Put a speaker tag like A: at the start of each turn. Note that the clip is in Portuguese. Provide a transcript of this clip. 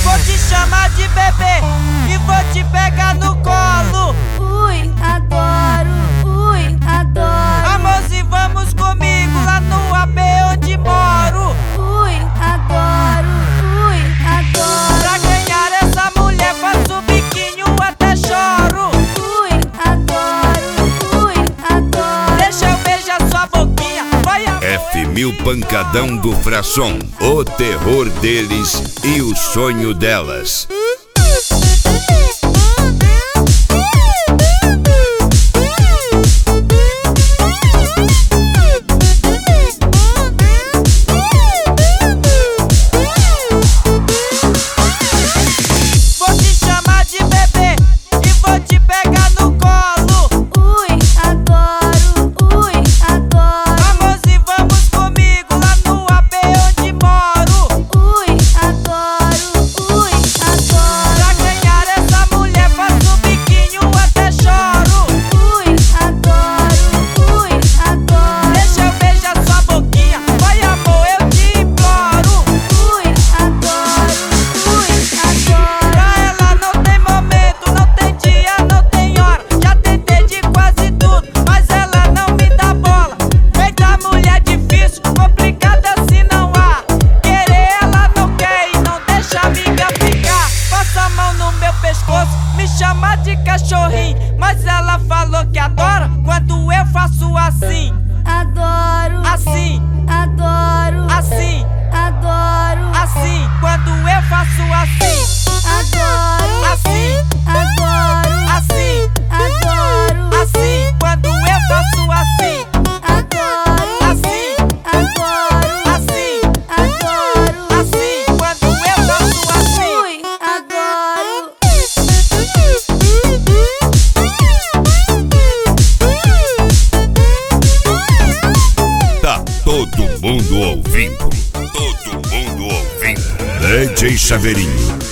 A: Vou te chamar de bebê e vou te pegar no colo.
B: Ui, adoro, ui, adoro.
A: Amorzinho, vamos comigo lá no AP onde moro.
B: Ui, adoro, ui, adoro.
A: Pra ganhar essa mulher faço biquinho até choro.
B: Ui, adoro, ui, adoro.
A: Deixa eu beijar sua boquinha, vai amor.
C: F1000 Pancadão do Frasson, o terror deles e o sonho delas.
A: Vou te chamar de bebê e vou te pegar no colo.
B: Ui, adoro, ui, adoro.
A: Amorzinho, vamos comigo lá no AP onde moro.
B: Ui, adoro, ui, adoro.
A: Pra ganhar essa mulher faço biquinho até choro.
B: Ui, adoro, ui, adoro.
A: Deixa eu beijar sua boquinha, vai amor, eu te imploro.
B: Ui, adoro, ui, adoro.
A: Pra ela não tem momento, não tem dia, não tem hora. Já tentei de quase tudo, mas ela não me dá bola. Feita mulher difícil, complicada assim não há. Querer ela não quer e não deixa a amiga ficar. Passa a mão no meu pescoço, me chama de cachorrinho, mas ela falou que adora quando eu faço assim,
B: Adoro,
A: assim,
B: adoro,
A: assim,
B: adoro,
A: assim. Quando eu faço assim,
B: adoro,
A: assim,
B: adoro,
A: assim,
B: adoro,
A: assim. Quando eu faço assim,
B: adoro,
A: assim,
B: adoro,
A: assim,
B: adoro,
A: assim. Quando eu faço assim.
B: ui, adoro.
C: Tá todo mundo ouvindo. Todo mundo ouvindo. DJ Chaveirinho.